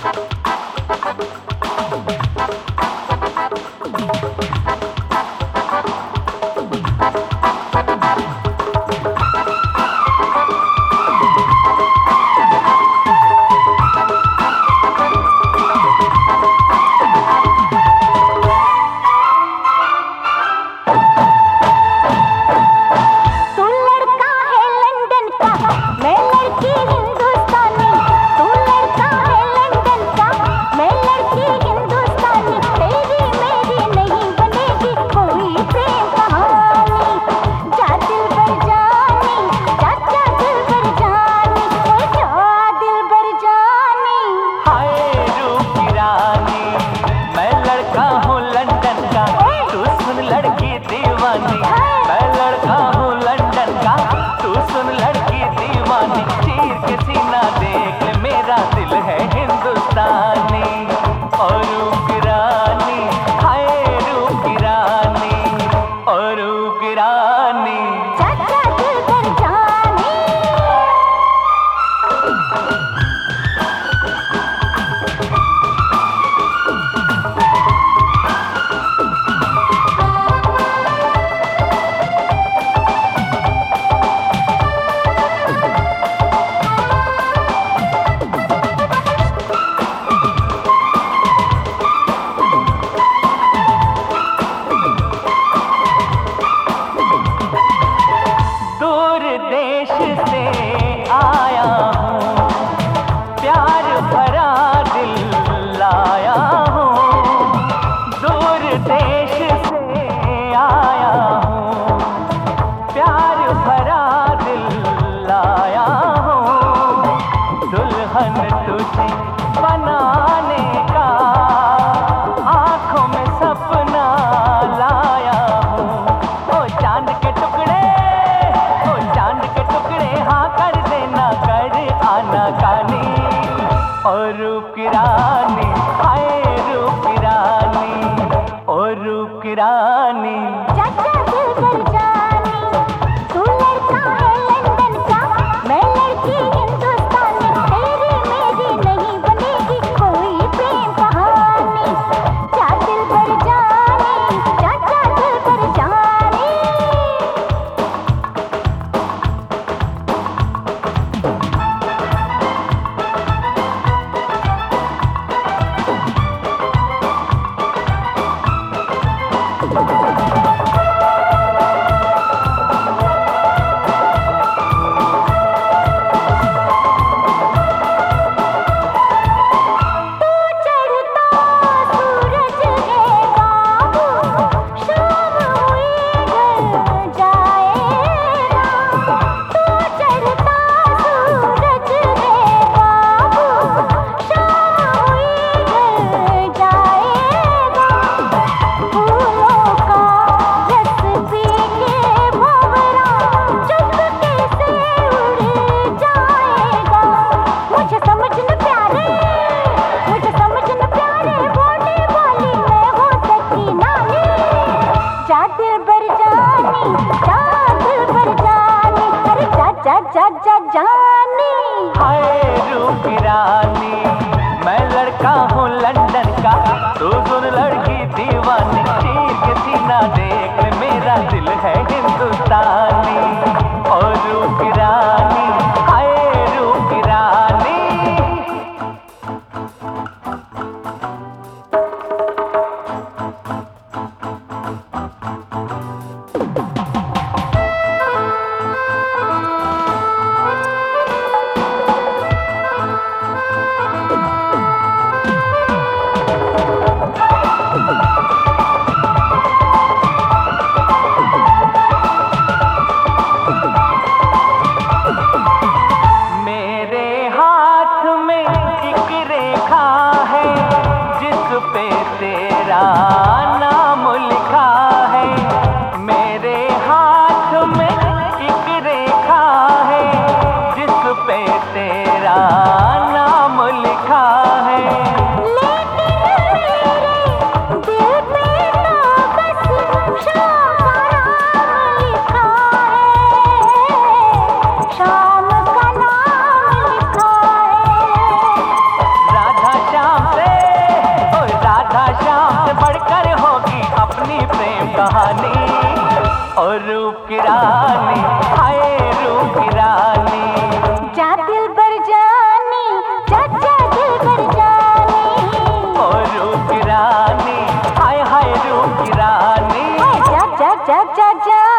मैं लड़का हूँ लंदन का, तू सुन लड़की दीवानी। चीर के सीना देख ले, मेरा दिल है हिंदुस्तानी। और रूप की रानी, हाय रूप की रानी, और रूप की रानी। चाचा दिल पर जानी। देश से आया हूँ, प्यार भरा दिल लाया हूँ। दूर देश से आया हूँ, प्यार भरा दिल लाया हूँ। दुल्हन तुझे बनाने का आँखों में सपना लाया हूँ। ओ चांद के टुकड़े, हाँ कर देना, कर आना कानी। और रूप की रानी, हाय रूप की रानी, और रूप की रानी। चाचा दिल पर जानी। तू लड़का है लंदन का, मैं लड़की हिंदुस्तानी। तेरी मेरी नहीं बनेगी कोई प्रेम कहानी। चाचा दिल पर जानी, चाचा दिल पर जानी। जानी। हाय रूप की रानी, मैं लड़का हूँ लंदन का, तू सुन लड़की दीवानी। चीर के सीना देख ले, मेरा दिल है हिंदुस्तानी। और रूप की रानी, हाय रूप की रानी। रूप की रानी, हाय रूप की रानी। जा दिल बर जानी, जा जा दिल बर जानी। ओ रूप की रानी, हाय हाय रूप की रानी। जा जा जा जा जा